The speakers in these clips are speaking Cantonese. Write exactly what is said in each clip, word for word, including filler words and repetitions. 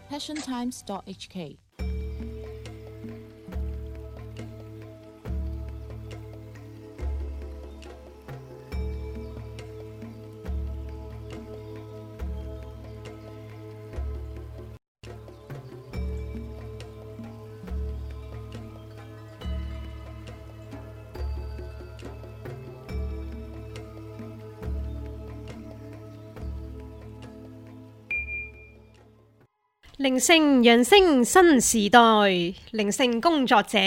passion times dot h k。 靈性揚升新時代，靈性工作者。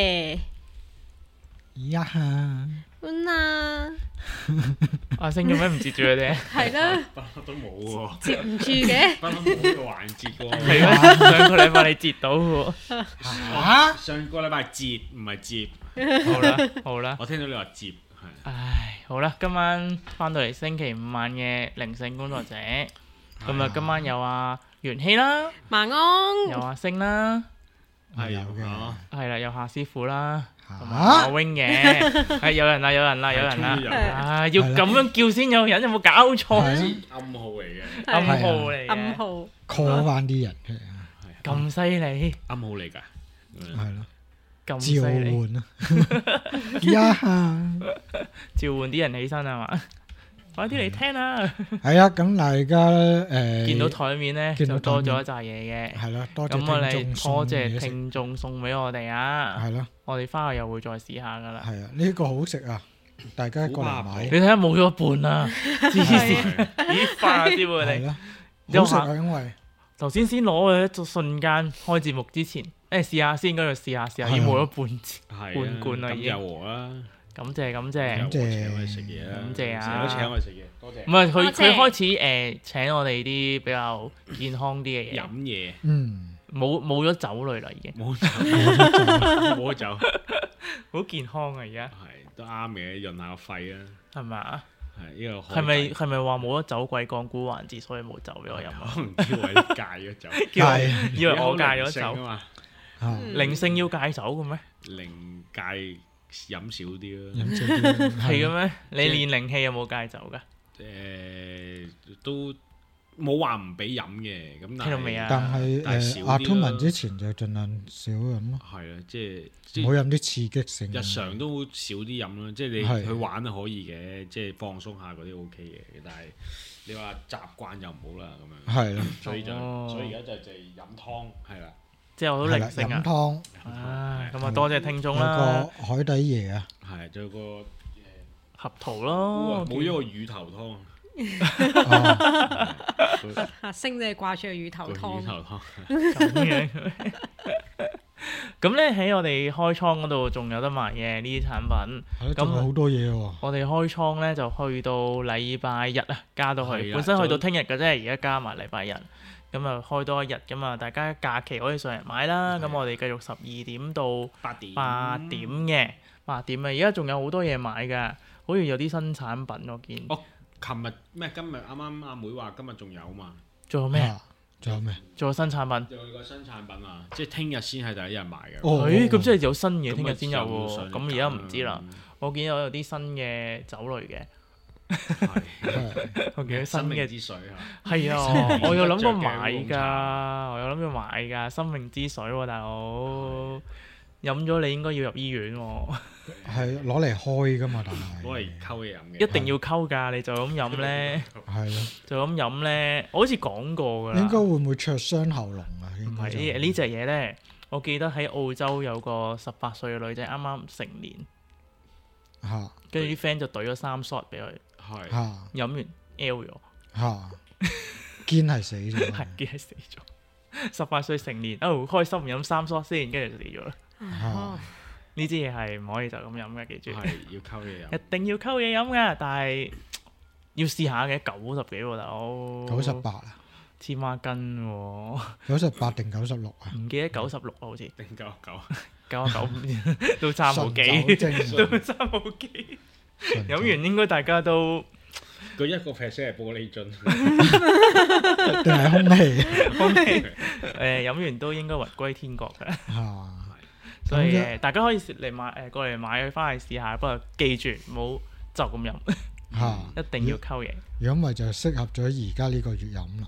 呀哈！ 搬啊！ 阿星做咩唔接住佢哋？ 係啦， 都冇喎， 接唔住嘅。 不嬲冇呢個環節嘅喎。 係咩？上個禮拜你接到喎。 嚇！ 上個禮拜接唔係接。 好啦，好啦。 我聽到你話接，係。 唉，好啦，今晚翻到嚟星期五晚嘅靈性工作者，咁啊，今晚有阿元希啦， 晚安。 有阿星啦， 係有嘅嘅。 係啦，有夏師傅啦，同埋嚇阿 wing 嘅，係有人啦，有人啦，有人啦終於有， 啊，要咁樣叫先有人，有冇搞錯？ 係啊暗號嚟嘅， 暗號嚟嘅， 暗號。 call 翻啲人出嚟， 咁犀利， 暗號嚟㗎。 係咯， 咁犀召利， 喚啊！呀哈！ 召喚啲人起身係嘛？快啲嚟聽啦！ 係啊，咁大家誒見到台面咧見到就多台面咗一紮嘢嘅， 係咯，多謝咁我哋聽眾送多謝嘢食， 聽眾送俾我哋啊！ 係咯， 我哋翻去又會再試下噶啦。 係啊，呢個好食啊！大家過嚟買你睇下冇咗一半啊！黐線，咦快啲喎你！ 係咯， 有好食啊，因為頭先先攞嘅一瞬間開節目之前，誒試下先，跟住試下試下，已經冇咗半截係半罐啦已經咁有和啦， 感謝感謝感。謝請我哋食嘢啦， 感謝啊成日都請我哋食嘢，多謝。 唔係佢多謝佢開始誒請我哋啲比較健康啲嘅嘢， 飲嘢嗯， 冇冇咗酒類啦已經， 冇酒，冇酒， 好健康啊而家係都啱嘅，潤下個肺啊， 係咪啊？ 係呢個係咪係咪話冇咗酒鬼講古環節，所以冇酒俾我飲啊？ 可能叫我哋戒咗酒， 叫我係以為我戒咗酒， 靈性啊嘛， 嚇靈性要戒酒嘅咩？ 零戒飲少啲咯， 飲少啲係嘅咩？你練靈氣有冇戒酒㗎？ 誒都冇話唔俾飲嘅，咁但聽到未啊係但係但係少啲誒阿通文咯之前就盡量少飲咯， 係啊，即係即係唔好飲啲刺激性。 日常都少啲飲啦，即係你係去玩係可以嘅，即係放鬆下嗰啲 O K 嘅，但係你話習慣就唔好啦咁樣。 係咯， 所以就哦所以而家就就係飲湯係啦， 即係我都係啦， 靈性啊！ 飲湯唉，咁係啊多謝聽有眾啦， 個海底椰啊， 係仲有個合桃咯， 冇咗個魚頭湯， 哦阿星你掛住個魚頭個魚湯。 頭湯咁樣。咁咧喺我哋開倉嗰度仲有得賣嘅呢啲產品。 係咯，仲有好多嘢喎。 我哋開倉咧就去到禮拜日啊，加到去。 係啦本身去到聽日嘅啫，而家加埋禮拜日，咁啊開多一日咁啊，大家假期可以上嚟買啦。咁我哋繼續十二點到八點八點嘅，八點啊！而家仲有好多嘢買㗎，好似有啲新產品我見。 哦，琴日咩？今日啱啱阿妹話今日仲有嘛？ 仲有咩啊？ 啊？仲有咩？ 仲有新產品？ 有個新產品啊，即係聽日先係第一日賣嘅。 哦誒，咁即係有新嘢，聽咁啊日先有喎。 就上嚟咁而家唔知啦。 揀我見到有啲新嘅酒類嘅， 係係我見到新生命嘅之水啊！ 係啊，我有諗過買得着嘅烏龍㗎， 茶我有諗過買㗎，生命之水喎，大佬。飲咗你應該要入醫院喎， 係攞嚟開噶嘛，但係攞嚟溝嘢飲嘅， 一定要溝㗎，你就咁飲咧， 係咯， 就咁飲咧，我好似講過㗎啦。 應該會唔會灼傷喉嚨啊？ 唔應該就係呢呢隻嘢咧，我記得喺澳洲有個十八歲嘅女仔啱啱成年， 嚇跟住啲 friend 就懟咗三 shot 俾佢， 係嚇飲完 L 咗， 嚇，堅係死咗。 係嘅係死咗。十八歲成年，哦開心飲三 shot 先，跟住就死咗啦。 哦呢支嘢係唔可以就咁飲嘅，記住， 係要溝嘢飲一。定要溝嘢飲㗎，但係要試下嘅，九十幾喎大佬， 九十八啊， 黐孖筋喎， 九十八定九十六啊？ 唔記得九十六啊好似定九九， 九啊九都差冇純幾， 酒精都差冇幾。 純酒飲完應該大家都佢一個 percent 係玻璃樽， 定係空氣空氣誒飲完都應該魂歸天國㗎， 嚇？ 所以咁誒大家可以嚟買誒過嚟買翻去試下，不過記住唔好就咁飲， 嚇， 一定要溝嘢。 如果唔係就適合咗而家呢個月飲啦。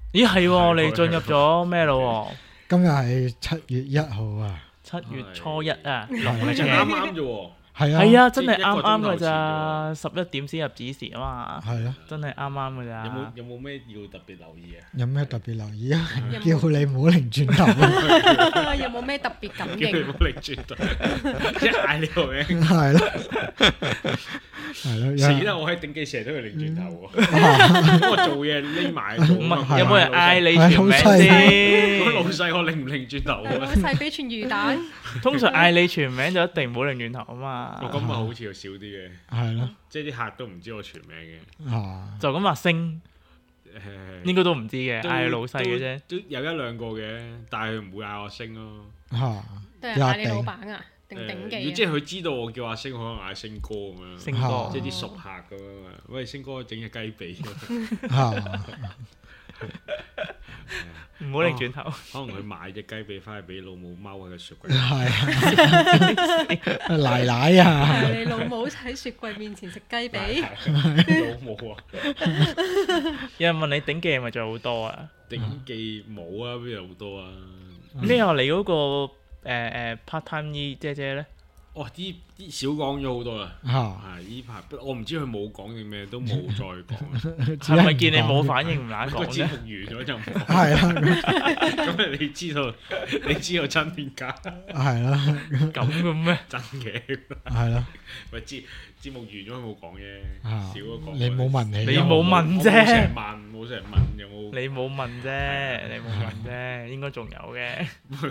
咦係喎，我哋進入咗咩咯？ 今日係七月一號啊， 七月初一啊， 係農曆就啱嘅。 啱啫喎。 係啊， 係啊，真係即係一個啱啱㗎鐘頭咋，十一點先入子時啊嘛， 係咯。 真係啱啱㗎咋。 有冇有冇咩要特別留意啊？ 有咩特別留意啊？ 有叫你唔好擰轉頭啊！ 有冇咩特別感應？ 叫你唔好擰轉頭，一嗌你個名， 係咯，係咯， 死啦！我喺頂記成日都要擰轉頭喎，咁我做嘢匿埋做唔啊嘛。 係有冇人嗌你全名係好犀先？ 咁老細我擰唔擰轉頭老啊？ 細俾串魚蛋， 通常嗌你全名就一定唔好擰轉頭啊嘛。 我今日好似又少啲嘅， 係咯， 即係啲客都唔知我全名嘅。 啊， 就咁話升， 誒應該都唔知嘅， 都嗌你老細嘅啫。 都都有一兩個嘅，但係佢唔會嗌我星咯。 嚇， 定係嗌你老闆啊？定頂誒， 記啊？ 即係佢知道我叫阿星，可能嗌星哥咁樣。 星哥啊即係啲熟客咁樣啊！喂，星哥整隻雞髀， 嚇， 唔好擰轉頭。 可能佢買隻雞髀翻去俾老母踎喺個雪櫃。 係奶奶啊， 係你老母喺雪櫃面前食雞髀， 老母啊！ 有人問你頂記係咪仲有好多啊？ 頂記冇啊，邊有好多啊？ 咩啊？你嗰個誒誒 part time 姨姐姐咧？ 哇！啲啲少講咗好多啦。 嚇， 係依排，不我唔知佢冇講定咩，都冇再講。 係咪見你冇反應唔懶個節講啫？ 目完咗就唔講。 係啦， 咁你知道，你知道真定假？ 係啦， 咁嘅咩？ 真嘅。 係啦， 咪節節目完咗佢冇講啫， 啊少咗講。 你冇問起， 你冇問啫我冇成日問，冇成日問有冇？ 你冇問啫，你冇問啫，應該仲有嘅。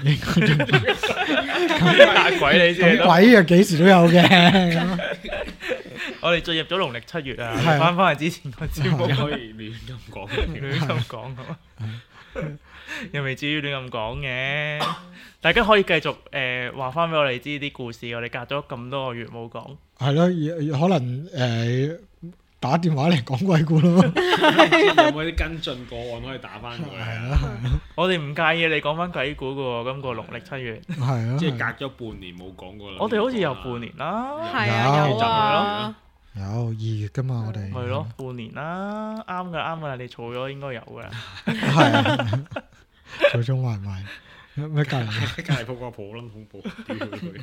嚇鬼你先咁。鬼啊，幾時都有嘅。 我哋進入咗農曆七月啊， 係啊翻返去之前個節目你可以亂咁講嘅。 亂咁講咁啊，又未至於亂咁講嘅。大家可以繼續誒話翻俾我哋知啲故事，我哋隔咗咁多個月冇講。 係咯，可能誒打電話嚟講鬼故咯。 有冇啲跟進個案可以打翻過嚟係啊？ 咯， 我哋唔介意你講翻鬼故嘅喎，今個農曆七月， 係咯， 即係隔咗半年冇講過啦。 我哋好似有半年啦， 係啊，有有啊， 有二月噶嘛，我哋係咯，半年啦，啱噶啱噶，你儲咗應該有噶啦。 係啊，做中埋埋咩隔離？ 隔離鋪個婆撚恐怖，屌佢！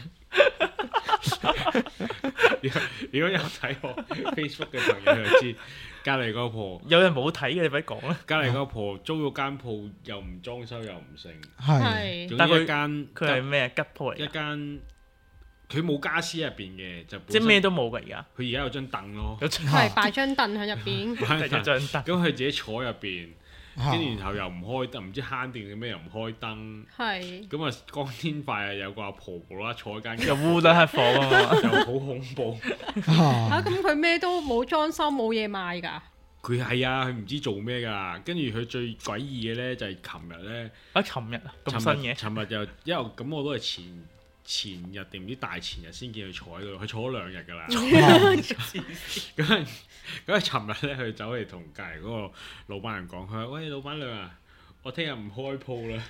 如果如果有睇我 Facebook 嘅朋友就知，隔離個婆， 有人冇睇嘅，你快講啦。 隔離個婆租咗間鋪，又唔裝修又唔成， 係係總但佢之一間佢係咩吉鋪嚟㗎？ 一間，佢冇家私入邊嘅，就本身即係咩都冇㗎而家， 佢而家有張凳咯， 有張係擺張凳喺入邊， 有張凳。 咁佢自己坐入邊， 嚇跟住然後又唔開燈，唔知慳電定咩又唔開燈， 係咁啊光天化日有個阿婆啦坐喺間， 又烏得黑火啊嘛！ 又好恐怖。 嚇嚇咁佢咩都冇裝修冇嘢賣㗎， 佢係啊，佢唔知做咩㗎。跟住佢最詭異嘅咧就係琴日咧， 啊，琴日啊咁尋日新嘅， 尋日就因為咁我都係前前日定唔知大前日先見佢坐喺度，佢坐咗兩日㗎啦。咁啊咁啊，尋日咧佢走嚟同隔離嗰個老闆娘講，佢話：喂，老闆娘啊，我聽日唔開鋪啦。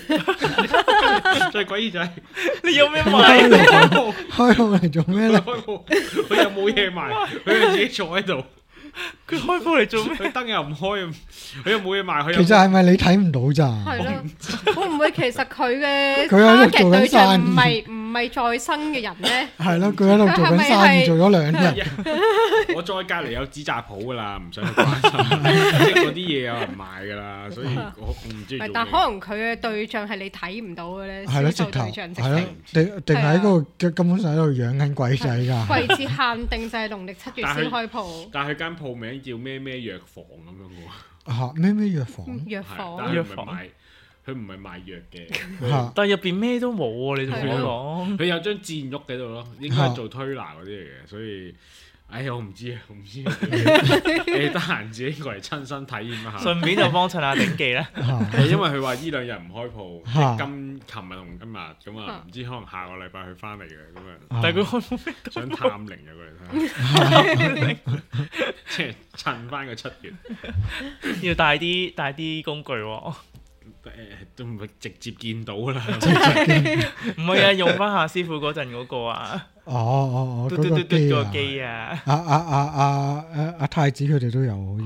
最詭異就係你有咩賣？ 開鋪， 開鋪嚟做咩咧？ 開鋪，佢又冇嘢賣，佢又自己坐喺度。 佢開鋪嚟做咩？ 佢燈又唔開，佢又冇嘢賣，佢又其實係咪你睇唔到咋？ 係咯，會唔會其實佢嘅佢喺度做緊 target 對象生意唔係唔係在生嘅人咧？ 係咯，佢喺度做緊生意，做咗兩日。 我再隔離有紙紮鋪噶啦，唔使去關心，即係嗰啲嘢有人賣噶啦，所以我唔知做咩。 唔係，但可能佢嘅對象係你睇唔到嘅咧， 係咯， 銷售直頭對象直係咯情， 定定喺嗰個根本上喺度養緊鬼仔㗎。 季節限定就係農曆七月先開鋪， 但係佢間鋪名叫咩咩藥房咁樣嘅喎， 嚇咩咩藥房係藥房但係佢唔係藥房賣，佢唔係賣藥嘅， 嚇但係入邊咩都冇喎，你同係我講。 佢有張箭喐喺度咯，應該係做推拿嗰啲嚟嘅，所以。唉，我唔知啊，我唔知。你得閒自己過嚟親身體驗一下。 順便就幫襯下頂記啦。 嚇係因為佢話呢兩日唔開鋪，即嚇係今琴日同今日咁啊， 嚇唔知可能下個禮拜佢翻嚟嘅咁啊， 嚇但係佢開鋪咩都想探靈啊過嚟睇，即係趁翻個七月。 要帶啲帶啲工具喎。 誒都唔係直接見到啦， 唔係啊，用翻夏師傅嗰陣嗰個啊， 哦哦哦， 嘟嗰個嘟嘟嘟嗰個機啊！ 機啊。 阿阿阿阿阿阿太子佢哋都有好似。 係啊，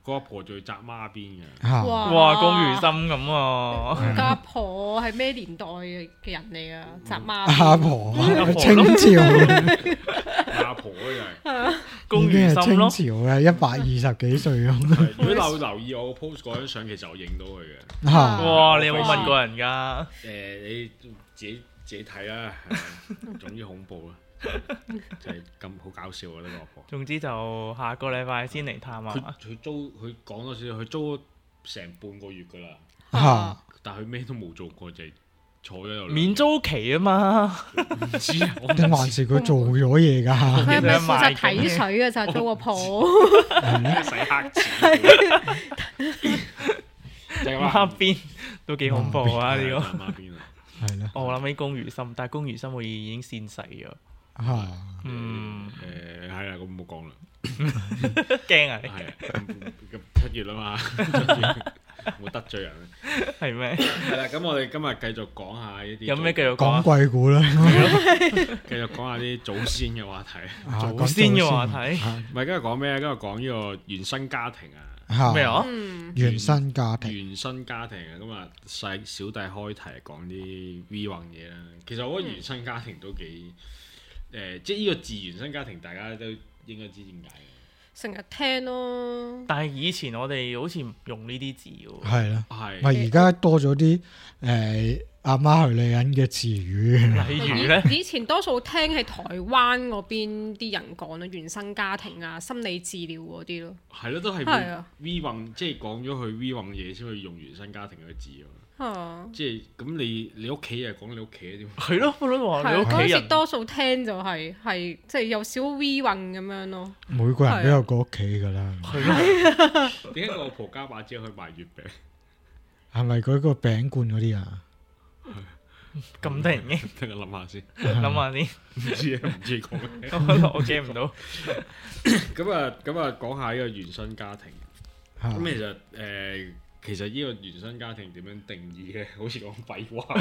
個阿婆仲要紮孖辮嘅。 嚇哇，龔如心咁啊！ 個阿婆係咩年代嘅人嚟啊？紮孖阿婆婆清朝阿婆咧就係。 龔已經係如心咯， 清朝嘅一百二十幾歲咁。 如果留留意我個 post 嗰張相，其實我影到佢嘅。 嚇哇！你有冇問過人㗎？ 誒，你自己自己睇啦，總之恐怖啦，就係咁好搞笑啊！呢個阿婆。 總之就下個禮拜先嚟探佢啊！ 佢租佢講多少，佢租咗成半個月㗎啦， 嚇但係佢咩都冇做過，就係坐咗度。 免租期啊嘛， 唔知啊，我定還是佢做咗嘢㗎？ 佢係咪負責睇水嘅就租個鋪？ 洗黑錢。就係孖辮都幾恐怖啊！呢個孖辮啊！ 係咯。 我諗起龔如心，但係龔如心我已經仙逝咗。 嚇嗯， 誒係啦，咁唔好講啦。 驚啊！ 係啊，咁七月啦嘛，冇得罪人。 係咩？ 係啦，咁我哋今日繼續講下呢啲。 有咩繼續講講啊？ 鬼故啦， 繼續講下啲祖先嘅話題。 啊祖先嘅話題唔係，今日講咩？今日講呢個原生家庭啊。 嚇咩啊？ 嗯， 原生家庭原生家庭啊，咁啊細小弟開題講啲 V 運嘢啦。其實我覺得原生家庭都幾誒，即係呢個字原生家庭，大家都應該知點解嘅。 成日聽咯。 但係以前我哋好似唔用呢啲字喎。 係啦， 係咪而家多咗啲誒阿媽係女人嘅詞語。 例如咧， 以前多數聽係台灣嗰邊啲人講咯，原生家庭啊、心理治療嗰啲咯。 係咯，都係係啊 V 運，即係講咗佢 V 運嘢先去用原生家庭嗰個字啊。 啊， 即係咁，你你屋企人講你屋企啊點？ 係咯，我都話係啊，嗰陣時你屋企人多數聽就係係即係有少 V 運咁樣咯。 每個人都有個屋企㗎啦， 係咯， 點解個婆家把姐去賣月餅？ 係咪嗰個餅罐嗰啲啊？ 咁突然嘅， 等我諗下先， 諗下先， 唔知啊，唔知講咩。 我我 get 唔到。 咁啊，咁啊，講下呢個原生家庭。 嚇咁其實誒、呃，其實呢個原生家庭點樣定義嘅？好似講廢話。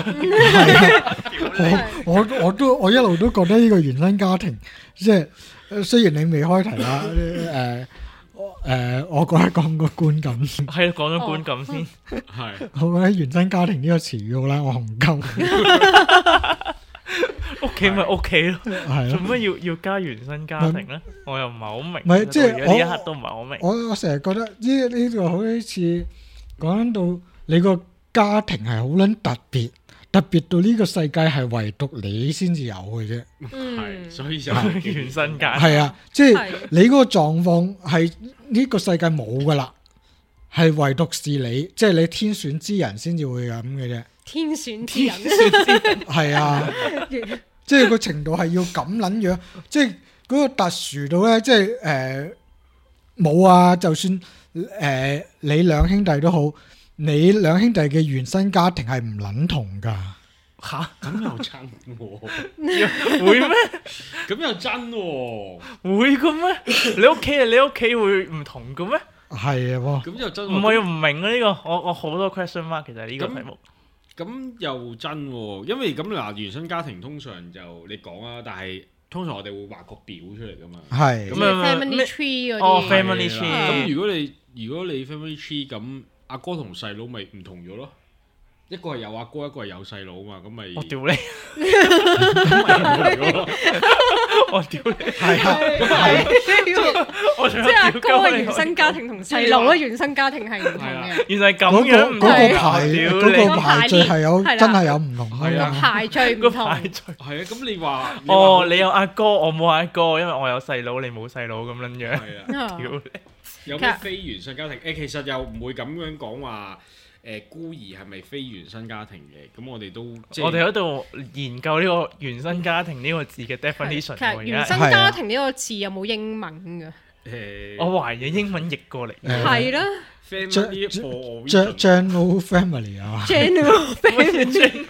我我我都我一路都覺得呢個原生家庭，即係呃雖然你未開題啦，誒誒，我覺得講個觀感， 係啊，講咗觀感先。 係我覺得原生家庭呢個詞語咧，我紅鳩， 屋企咪屋企咯， 係咯。 做乜要要加原生家庭咧？我又唔係好明。 唔係即係到而家呢一刻都唔係好明。 我我成日覺得呢呢個好似講到你個家庭係好撚特別，特別到呢個世界係唯獨你先至有嘅啫。 係， 嗯， 所以就原生家庭係啊，即係係你嗰個狀況係呢個世界冇噶啦，係唯獨是你，即係你天選之人先至會咁嘅啫。 天選之人。 係啊，即係個程度係要咁撚樣，即係嗰個特殊到咧，即係誒冇啊！就算誒、呃、你兩兄弟都好，你兩兄弟嘅原生家庭係唔撚同噶。 嚇咁又真喎， 會咩？ 咁又真喎， 會嘅咩？你屋企啊，你屋企會唔同嘅咩？ 係啊， 咁又真喎。 唔係唔明啊！呢個我我好多 question mark 其實呢個題目。 咁又真喎，因為咁嗱，原生家庭通常就你講啊，但係通常我哋會畫個表出嚟噶嘛。 係咁啊 family tree 嗰啲。 哦，family 係 tree 啦咁如果你如果你 family tree 咁，阿哥同細佬咪唔同咗咯。一個係有阿哥，一個係有細佬嘛，咁咪我屌你！ 咁咪唔同咗咯。 我屌你！ 係啊，係我即即係阿哥嘅原生家庭同細佬嘅原生家庭係唔同嘅。 原來係咁嗰個樣唔同嗰個係排屌嗰個你！ 排序係有係啦真係有唔同係啊㗎嘛。 排序唔個同。 排序。 係啊，咁你話哦，你有阿哥，我冇阿哥，因為我有細佬，你冇細佬咁樣樣。 係啊， 啊屌你！ 有咩非原生家庭？誒，其實又唔會咁樣講話。誒孤兒係咪非原生家庭嘅？咁我哋都即係我哋喺度研究呢個原生家庭呢個字嘅 definition 喎。而其實原家生家庭呢個字有冇英文㗎？ 誒， 我懷疑英文譯過嚟。 誒係啦 family for Gen- General family 啊， ，general family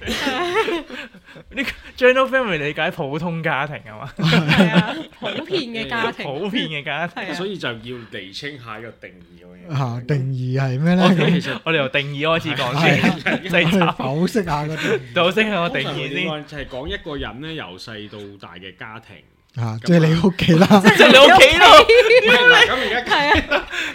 呢個 general family 理解普通家庭係嘛？ 係啊，普遍嘅家庭。 普遍嘅家庭。 係啊所以就要釐清下一個定義嘅嘢。 嚇定義係咩我咧？ 哋其實我哋由定義開始講係先， 我細哋集剖析下個定義到先係我定通常義先。 點講就係講一個人咧，由細到大嘅家庭。 嚇，即係你屋企啦。 即係你屋企咯， 嗱咁而家係啊，你屋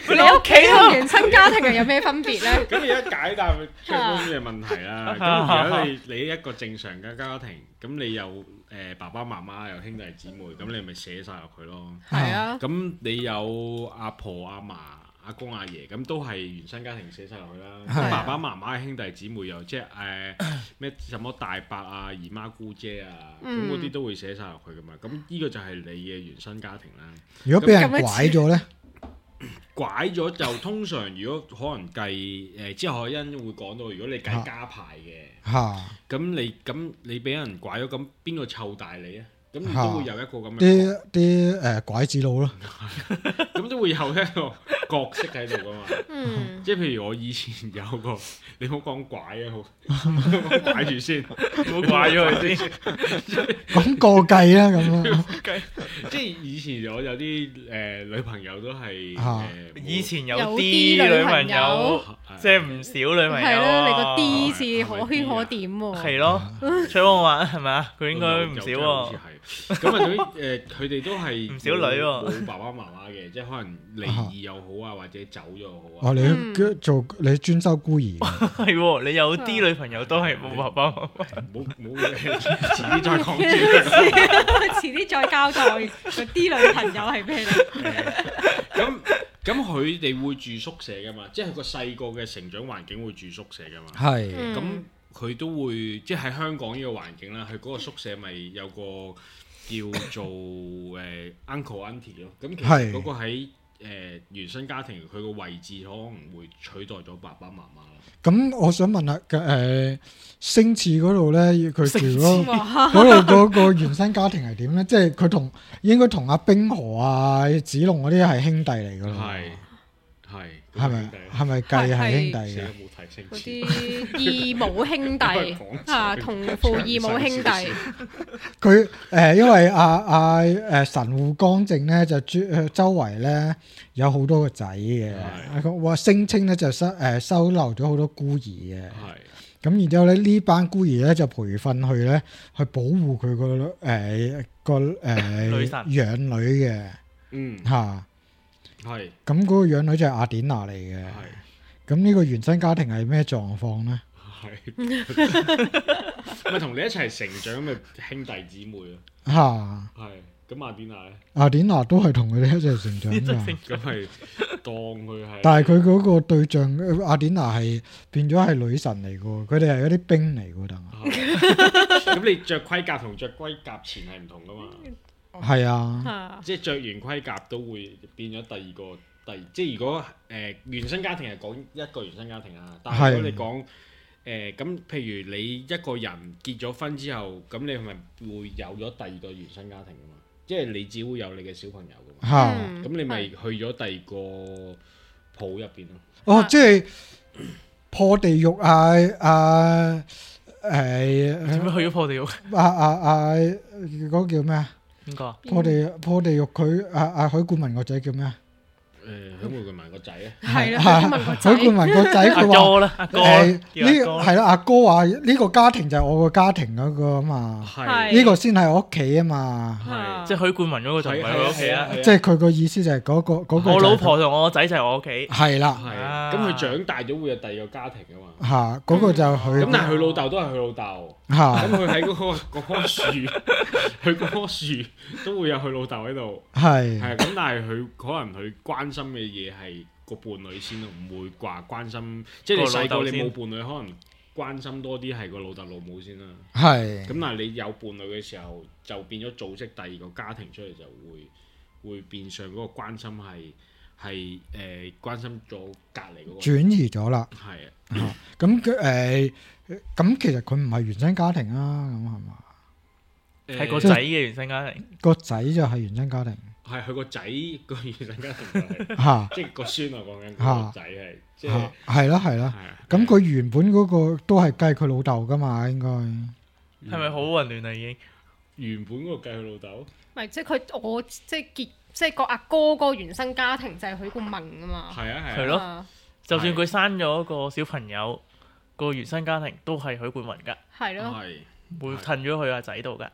企同原生家庭係有咩分別咧？ 咁而家解答最關鍵嘅問題啦。咁如果你你一個正常嘅家庭，咁你有誒爸爸媽媽有兄弟姊妹，咁你咪寫晒落去咯。 係啊。 咁你有阿婆阿嫲阿公阿爺，咁都係原生家庭寫晒落去啦。爸爸媽媽嘅兄弟姊妹又即係誒咩什麼大伯啊、姨媽姑姐啊，咁嗰啲都會寫晒落去噶嘛。咁呢個就係你嘅原生家庭啦。 如果俾人拐咗咧？ 拐咗就通常，如果可能計誒，之後海欣會講到，如果你計家排嘅，咁、啊、你咁你俾人拐咗，咁邊個湊大你啊？咁你都會有一個咁嘅啲啲誒拐子佬咯， 咁都會有一個角色喺度噶嘛。 嗯， 即係譬如我以前有個，你唔好講拐啊，好拐住先，唔好拐咗佢先。 講過計啦咁咯。 即係以前我有啲誒女朋友都係誒， 以前有有啲啲女朋友，即係唔少女朋友。 係咯，你個 D 字可圈可點喎。 係咯，徐旺話係咪啊？佢應該唔少喎。 咁啊，對於誒佢哋都係唔少女喎， 冇爸爸媽媽嘅，即係可能離異又好啊，或者走咗又好啊。 哦，你做你專收孤兒， 係喎，你有啲女朋友都係冇爸爸媽媽。 冇冇嘅，遲啲再講住。 遲啲再交代嗰啲女朋友係咩嚟？ 咁咁佢哋會住宿舍噶嘛？即係個細個嘅成長環境會住宿舍噶嘛？ 係。 咁佢都會即係喺香港呢個環境啦，佢嗰個宿舍咪有個叫做誒、呃、uncle auntie 咯。咁其實嗰個喺誒、呃、原生家庭，佢個位置可能會取代咗爸爸媽媽啦。 咁我想問下誒星矢嗰度咧，佢住嗰嗰度嗰個原生家庭係點咧？即係佢同應該同阿冰河啊、子龍嗰啲係兄弟嚟㗎咯。係係係咪係咪計係兄弟嘅？ 嗰啲異母兄弟啊，同父異母兄弟。 佢誒、呃、因為阿阿誒神戶光正咧就周周圍咧有好多個仔嘅，話聲稱咧就收誒、呃、收留咗好多孤兒嘅。係咁，然之後咧呢班孤兒咧就培訓佢咧去保護佢個誒個誒養女嘅。嗯嚇係。咁嗰個養女就係阿典娜嚟嘅。係。咁呢個原生家庭係咩狀況咧？係咪同你一齊成長嘅兄弟姊妹咯？嚇係。咁阿典娜咧？阿典娜都係同佢哋一齊成長㗎。咁係當佢係。但係佢嗰個對象阿典娜係變咗係女神嚟㗎，佢哋係嗰啲兵嚟㗎，但係。咁你着盔甲同着盔甲前係唔同㗎嘛？係啊。即係着完盔甲都會變咗第二個。第即係如果誒、呃、原生家庭係講一個原生家庭啊，但係如果你講誒咁，譬如你一個人結咗婚之後，咁你係咪會有咗第二個原生家庭㗎嘛？即係你只會有你嘅小朋友㗎嘛？咁、嗯、你咪去咗第二個鋪入邊咯。哦，啊、即係破地獄啊啊誒點解去咗破地獄？啊啊啊嗰、嗰個叫咩啊？邊個？破地破地獄佢啊啊許冠文個仔叫咩啊？誒許冠文個仔啊，係啦，許冠文個仔佢話誒呢係啦，阿哥話呢個家庭就係我個家庭嗰個啊嘛，呢個先係我屋企啊嘛，即係許冠文嗰個就唔係我屋企啊，即係佢個意思就係嗰個嗰個我老婆同我個仔就係我屋企，係啦，係咁佢長大咗會有第二個家庭啊嘛，嚇嗰個就佢咁，但係佢老豆都係佢老豆，咁佢喺嗰個嗰棵樹，佢嗰棵樹都會有佢老豆喺度，係係咁，但係佢可能佢關心嘅嘢係個伴侶先咯，唔會話關心，即係你細個你冇伴侶，可能關心多啲係個老豆老母先啦。係。咁但係你有伴侶嘅時候，就變咗組織第二個家庭出嚟，就會會變相嗰個關心係係誒關心咗隔離嗰個。轉移咗啦。係啊。咁佢誒咁其實佢唔係原生家庭啊，咁係嘛？係個仔嘅原生家庭。個仔就係原生家庭。係佢個仔個原生家庭就係，即係個孫啊講緊個仔係，即係係啦係啦。咁佢原本嗰個都係計佢老豆噶嘛，應該係咪好混亂啊？已經原本嗰個計佢老豆，唔係即係佢我即係結即係個阿哥嗰個原生家庭就係許冠文啊嘛。係啊係。係咯，就算佢生咗個小朋友，個原生家庭都係許冠文噶。係咯，會褪咗去阿仔度噶。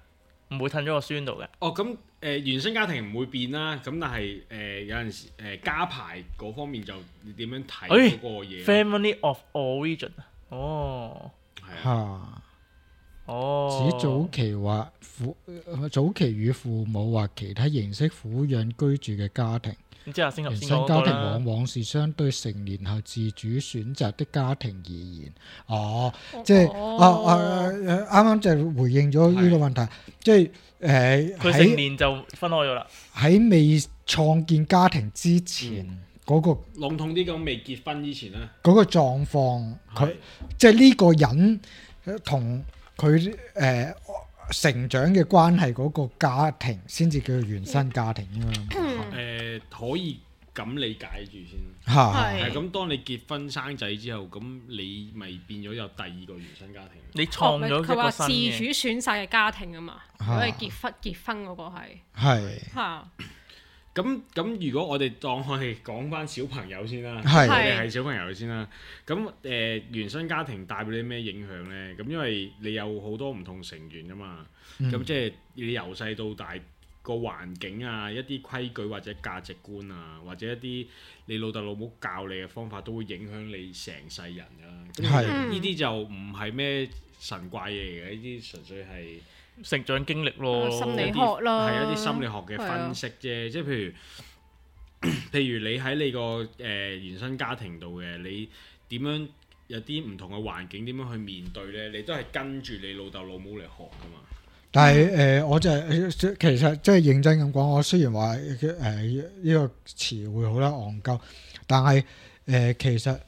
唔會褪咗個孫度嘅。 哦，咁誒、呃、原生家庭唔會變啦，咁但係誒、呃、有陣時誒、呃、家排嗰方面就你點樣睇嗰個嘢、 哎、？Family of origin， 哦， 係嚇、 啊， 哦， 指早期或父早期與父母或其他形式撫養居住嘅家庭。 即係先頭原先生家庭講嗰個啦往往是相對成年後自主選擇的家庭而言。哦，即係啊啊啱啱就係回應咗呢個問題，即係誒佢成喺年就分開咗啦。 喺未創建家庭之前嗰個籠統啲講，未結婚之前咧， 嗰個狀況，佢係即係呢個人同佢誒成長嘅關係嗰個家庭先至叫做原生家庭啊嘛。 誒、呃、可以咁理解住先。 嚇係係咁，當你結婚生仔之後，咁你咪變咗有第二個原生家庭。 你創咗一佢話個自主新嘅， 選擇嘅家庭啊嘛， 嚇如果係結婚結婚嗰個係係嚇咁咁，如果我哋當我哋講翻小朋友先啦， 係我哋係小朋友先啦。咁誒、呃、原生家庭帶俾你咩影響呢？咁因為你有好多唔同成員啊嘛，咁、 嗯即係你由細到大個環境啊，一啲規矩或者價值觀啊，或者一啲你老豆老母教你嘅方法，都會影響你成世人㗎。咁係呢啲就唔係咩神怪嘢嚟嘅，呢啲純粹係。 成長經歷咯， 心理一啲學啦係一啲心理學嘅分析啫，即係譬如譬如你喺你個誒、呃、原生家庭度嘅，你點樣有啲唔同嘅環境點樣去面對呢？你都係跟住你老豆老母嚟學噶嘛。 但係誒、呃，我就係、其實即係認真咁講，我雖然話誒呢個詞彙好啦戇鳩，但係誒、呃、其實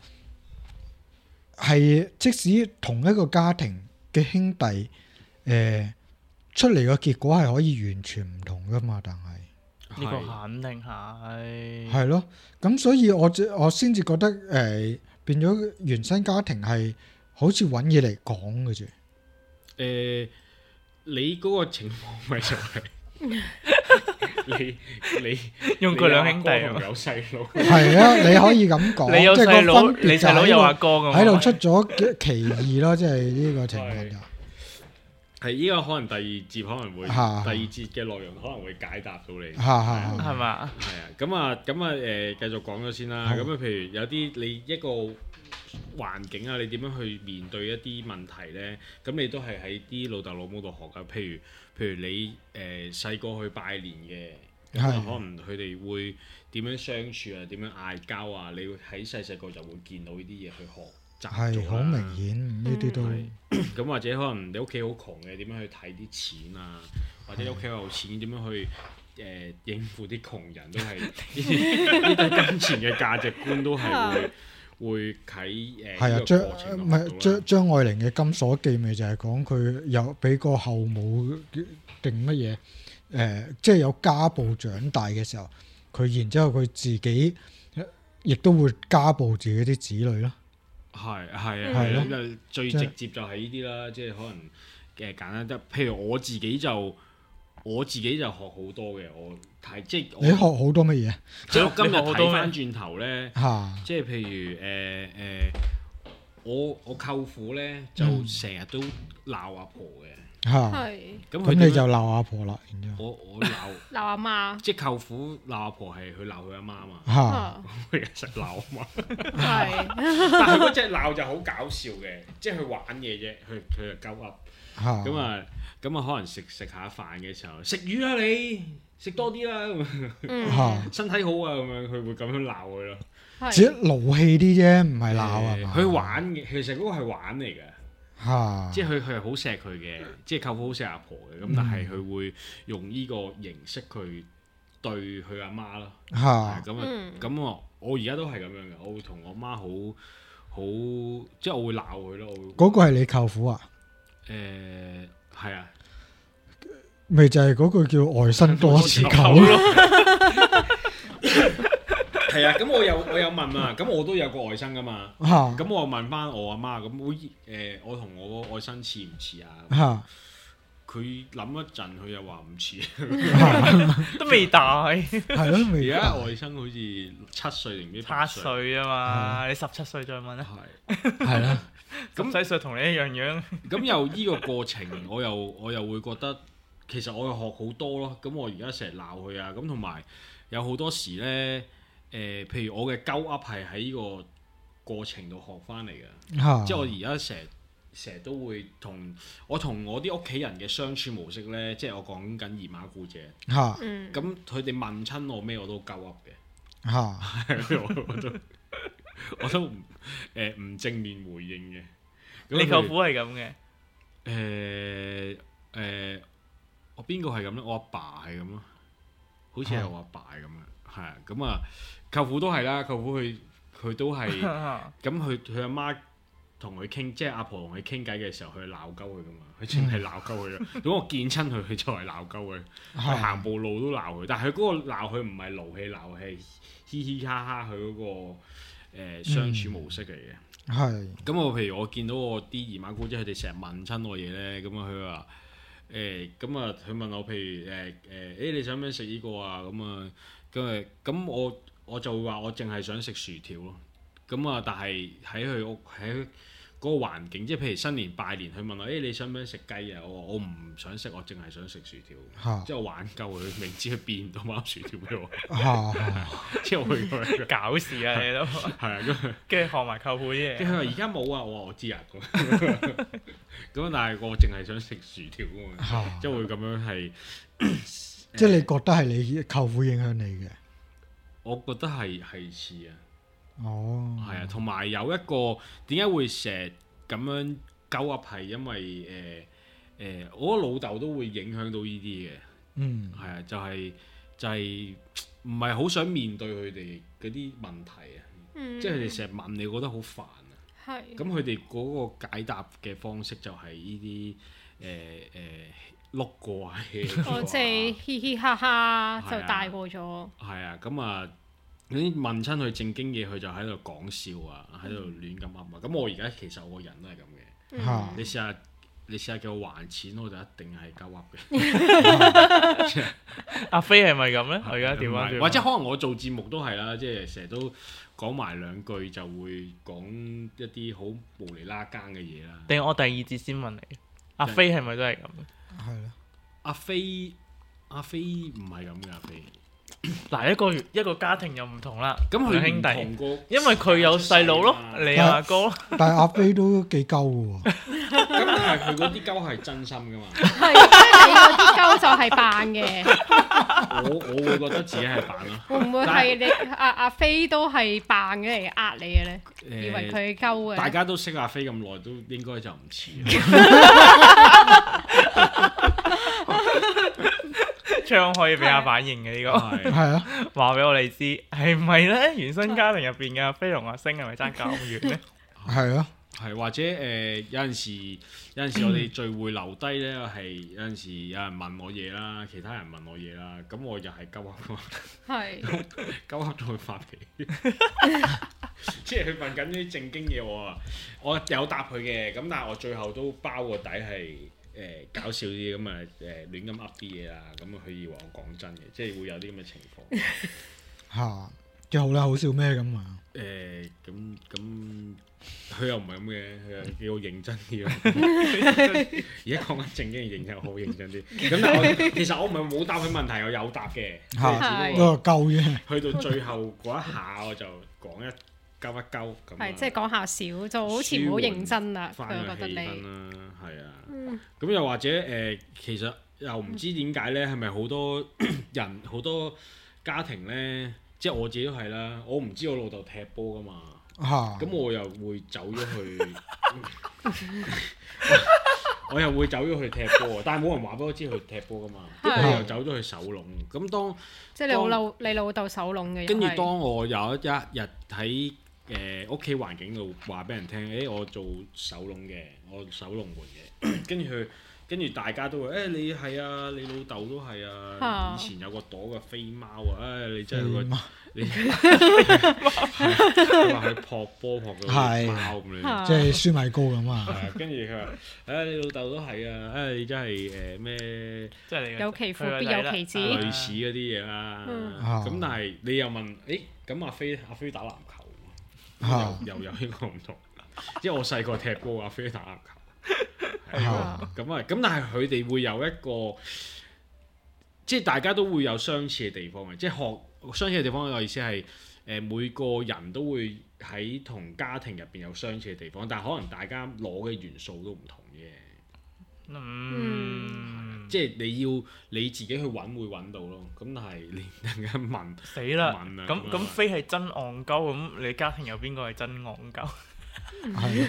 係即使同一個家庭嘅兄弟誒。呃出嚟嘅結果係可以完全唔同噶嘛，但係呢個肯定係係咯，咁所以我我先至覺得誒、呃、變咗原生家庭係好似揾嘢嚟講嘅啫。 誒、呃，你嗰個情況咪就係你你用佢兩兄弟啊你阿哥同有細佬， 係啊，你可以咁講， 你有即係細佬， 個分別你細佬有阿哥咁喺度出咗歧義咯，即係呢個情況就。 係依個可能第二節可能會， 啊第二節嘅內容可能會解答到你。 嚇嚇係嘛？ 係啊，咁啊，咁啊，誒，繼續講咗先啦。 好咁啊，譬如有啲你一個環境啊，你點樣去面對一啲問題呢？咁你都係喺啲老豆老母度學噶。譬如譬如你誒細個去拜年嘅，咁啊係可能佢哋會點樣相處啊？點樣嗌交啊？你會喺細細個就會見到呢啲嘢去學習係好做啦明顯，呢啲都係咁或者可能你屋企好窮嘅，點樣去睇啲錢啊？或者你屋企有錢，點樣去誒、呃、應付啲窮人都係呢啲呢啲金錢嘅價值觀都係會會喺誒係啊， 呢個張過程唔係度學到張啦。 張愛玲嘅《金鎖記》咪就係講佢有俾個後母定乜嘢誒，即係有家暴長大嘅時候，佢然之後佢自己亦都會家暴自己啲子女咯。 係係啊係咯係啊，最直接就係呢啲啦，即係可能誒簡單得，譬如我自己就我自己就學好多嘅，我睇即係我你學好多乜嘢即係我今日你學好多咩睇翻轉頭咧。 嚇？ 即係譬如誒誒、呃呃，我我舅父咧就嗯成日都鬧阿婆嘅， 嚇， 係咁佢點樣咁你就鬧阿婆啦，然之後我我鬧， 鬧阿媽即係舅父鬧阿婆係佢鬧佢阿媽嘛， 嚇啊佢日日鬧啊嘛， 係但係嗰隻鬧就好搞笑嘅，即係佢玩嘢啫，佢佢就鳩噏， 嚇咁啊咁啊可能食食下飯嘅時候食魚啦你，食多啲啦，咁嗯嚇， 身體好啊咁樣，佢會咁樣鬧佢咯。 只係勞氣啲啫，唔係鬧啊嘛。 佢玩嘅，其實嗰個係玩嚟嘅。 嚇， 即係佢佢係好錫佢嘅，即係舅父好錫阿婆嘅，咁、 嗯但係佢會用呢個形式去對佢阿媽咯。 嚇咁啊嗯咁我我而家都係咁樣嘅，我會同我媽好好，即係我會鬧佢咯。我會嗰個係你舅父啊？ 誒係啊， 咪就係嗰句叫外甥多似狗狗咯。 係啊，咁我有我有問啊，咁我都有個外甥噶嘛， 嚇咁我問翻我阿媽，咁會誒我同我個外甥似唔似啊？ 嚇佢諗一陣，佢又話唔似。 都未大， 係咯， 而未家外甥好似七歲定唔知八八歲。 歲啊嘛，你十七歲再問啊， 係。 係啦。 咁細歲同你一樣樣， 咁又依個過程，我又我又會覺得其實我又學好多咯。咁我而家成日鬧佢啊，咁同埋有好多時咧，誒、呃，譬如我嘅鳩噏係喺呢個過程度學翻嚟嘅， 啊即係我而家成日成日都會同我同我啲屋企人嘅相處模式咧，即係我講緊姨媽姑姐， 嚇嗯， 咁佢哋問親我咩我都鳩噏嘅， 嚇我我都我都唔誒唔正面回應嘅。咁你舅佢父係咁嘅， 誒誒，我邊個係咁咧？我阿爸係咁咯，好似係我阿爸係咁樣，係啊，咁啊，舅父都係啦，舅父佢佢都係，咁佢佢阿媽同佢傾，即係阿婆同佢傾偈嘅時候，佢係鬧鳩佢噶嘛，佢淨係鬧鳩佢嘅。咁我見親佢，佢就係鬧鳩佢，佢行步路都鬧佢，但係佢嗰個鬧佢唔係勞氣鬧氣，嘻嘻哈哈佢嗰個誒相處模式嚟嘅。 係咁我譬如我見到我啲姨媽姑姐佢哋成日問親我嘢咧，咁啊佢話誒咁啊佢問我譬如誒誒誒你想唔想食呢個啊？咁啊咁啊咁我我就會話我淨係想食薯條咯。咁啊但係喺佢屋喺嗰個環境，即係譬如新年拜年，佢問我誒、欸、你想唔想食雞啊？我話我唔想食，我淨係想食薯條。 嚇即係我玩夠佢，明知佢變唔到包薯條俾我， 嚇即係我會咁樣搞事啊你都， 係啊咁。 跟住學埋舅父啲嘢。 跟住佢話而家冇啊，我話我知啊咁，咁但係我淨係想食薯條啊嘛， 嚇， 即係會咁樣係， 即係你覺得係你舅父影響你嘅？ 我覺得係係似啊， 哦， 係啊，同埋有一個點解會成日咁樣鳩噏係因為誒誒、呃呃，我老豆都會影響到呢啲嘅， 嗯， 係啊，就係、就係唔係好想面對佢哋嗰啲問題啊， 嗯即係佢哋成日問你，覺得好煩啊。 係咁佢哋嗰個解答嘅方式就係呢啲誒誒碌過啊， 哦，即係嘻嘻哈哈係啊就大過咗。 係啊，咁啊嗰啲問親佢正經嘢，佢就喺度講笑啊，喺度亂咁噏啊。咁我而家其實我個人都係咁嘅。 嚇你試下你試下叫我還錢，我就一定係鳩噏嘅。 阿飛係咪咁咧？我而家調翻轉， 或者可能我做節目都係啦，即係成日都講埋兩句就會講一啲好無厘啦更嘅嘢啦。 定我第二節先問你，阿飛係咪都係咁？ 係咯， 阿飛阿飛唔係咁嘅，阿飛。 嗱，一個一個家庭又唔同啦， 咁佢兩兄弟， 同個因為佢有細佬咯，你有阿哥咯， 但係阿飛都幾鳩嘅喎， 咁但係佢嗰啲鳩係真心噶嘛？ 係，即係你嗰啲鳩就係扮嘅， 我我會覺得自己係扮咯。 會唔會係你阿阿飛都係扮嘅嚟呃你嘅咧？以為佢係鳩嘅。 大家都識阿飛咁耐，都應該就唔似。 槍可以俾下反應嘅呢個， 係係啊， 話俾我哋知係唔係咧？原生家庭入邊嘅阿飛同阿星係咪爭咁遠咧？ 係啊， 係或者誒、呃、有陣時有陣時我哋聚會留低咧，係有陣時有人問我嘢啦，其他人問我嘢啦，咁我又係鳩噏㗎嘛， 係鳩噏咗佢發脾氣，即係佢問緊啲正經嘢，我啊我有答佢嘅，咁但係我最後都包個底係。誒、呃、搞笑啲咁啊誒亂咁噏啲嘢啊，咁佢以為我講真嘅，即係會有啲咁嘅情況。 嚇，幾好啦，好笑咩咁啊？ 誒咁咁，佢又唔係咁嘅，佢又叫我認真啲咯。而家講緊正經嘅認真，好認真啲。咁但係我其實我唔係冇答佢問題，我有答嘅。 嚇， 係嗰個鳩啫， 去到最後嗰一下，我就講一鳩一鳩咁。 係即係講下笑，就好似唔好認真啦。佢又覺得你啦，係啊。咁又或者誒、呃，其實又唔知點解咧，係咪好多人好多家庭咧，即係我自己都係啦。我唔知我老豆踢波噶嘛， 嚇， 咁我又會走咗去，我又會走咗去踢波，但係冇人話俾我知佢踢波噶嘛， 係我又走咗去守籠。咁當即係你老你老豆手籠嘅， 跟住又係當我有一一日喺誒屋企環境度話俾人聽，誒、欸、我做守籠嘅，我守龍門嘅，跟住佢，跟住大家都話誒、欸、你係啊，你老豆都係啊， 啊以前有個朵嘅飛貓啊，誒、哎、你真係個你話佢撲波撲到係貓咁樣， 即係舒米高咁啊！ 係啊跟住佢話誒你老豆都係啊，誒、哎、你真係誒咩？ 即係你有其父必有其子， 類似嗰啲嘢啦。 嗯咁但係你又問誒咁阿飛阿飛打籃球？ 嚇又又有呢個唔同，即係我細個踢波，阿飛打籃球， 嚇咁啊咁，但係佢哋會有一個即係大家都會有相似嘅地方嘅，即係學相似嘅地方嘅意思係誒、呃、每個人都會喺同家庭入邊有相似嘅地方，但係可能大家攞嘅元素都唔同嘅。 嗯， 即係你要你自己去揾會揾到咯。咁但係你突然間問死啦！ 問啊咁咁飛係真戇鳩，咁你家庭有邊個係真戇鳩？ 係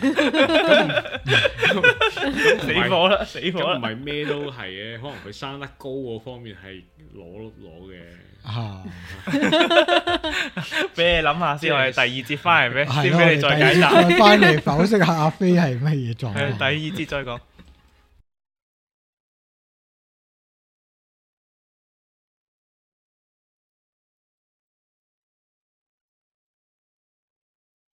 死火啦！死火啦！ 唔係咩都係嘅，可能佢生得高嗰方面係攞攞嘅。 啊， 俾你諗下先，我哋第二節翻嚟俾係咯， 先俾你再解答。 再翻嚟剖析下阿飛係乜嘢狀況。 係第二節再講。